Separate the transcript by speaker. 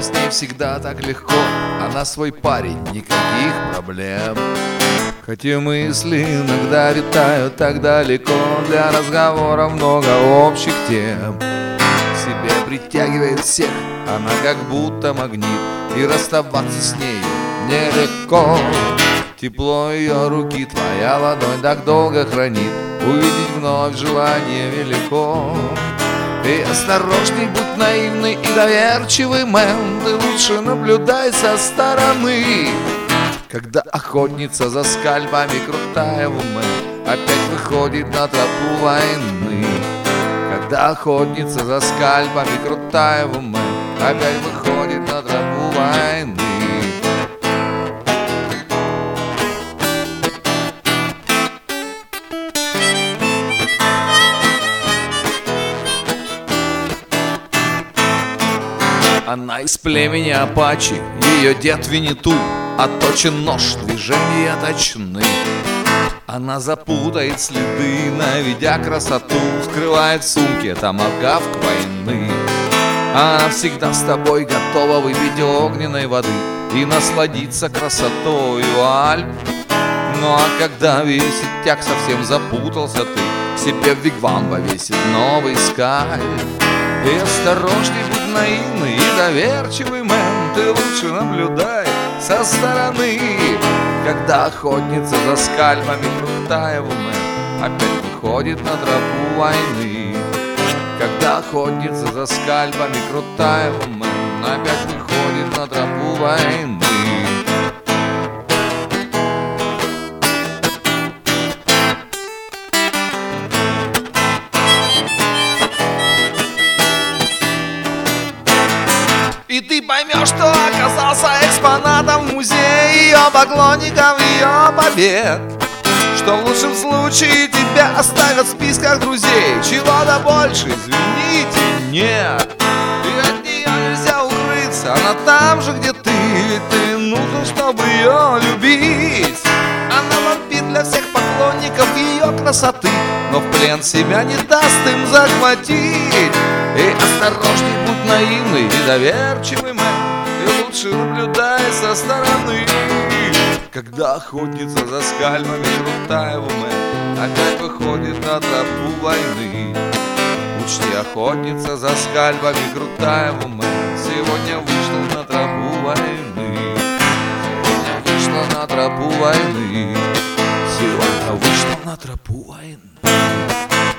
Speaker 1: с ней всегда так легко, она свой парень, никаких проблем. Хотя мысли иногда витают так далеко, для разговора много общих тем. К себе притягивает всех, она как будто магнит, и расставаться с ней нелегко. Тепло ее руки твоя ладонь так долго хранит, увидеть вновь желание велико. Ты осторожней, будь наивный и доверчивый, мэн, ты лучше наблюдай со стороны. Когда охотница за скальпами, крутая вумен, опять выходит на тропу войны. Когда охотница за скальпами, крутая вумен, опять выходит на тропу войны. Она из племени Апачи, ее дед Винниту, отточен нож, движения точны. Она запутает следы, наведя красоту, скрывает в сумке томагавк войны. Она всегда с тобой готова выпить огненной воды и насладиться красотою Альп. Ну а когда весь сетяк совсем запутался, ты к себе в вигвам повесит новый скальп. Ты осторожней, будь наивный и доверчивый, мэн, ты лучше наблюдай со стороны. Когда охотница за скальпами, крутая вумен, опять выходит на тропу войны. Когда охотница за скальпами, крутая вумен, опять выходит на тропу войны. И ты поймешь, что оказался экспонатом в музее ее поклонников, ее побед. Что в лучшем случае тебя оставят в списках друзей, чего-то больше, извините, нет. И от нее нельзя укрыться, она там же, где ты, ведь ты нужен, чтобы ее любить. Она вампир для всех поклонников ее красоты, но в плен себя не даст им захватить. И осторожней, будь наивный и доверчивый, мэн, и лучше наблюдай со стороны. Когда охотница за скальпами, крутая вумен, опять выходит на тропу войны. Учти, охотница за скальпами, крутая вумен, сегодня вышла на тропу войны. Сегодня вышла на тропу войны. Сегодня вышла на тропу войны.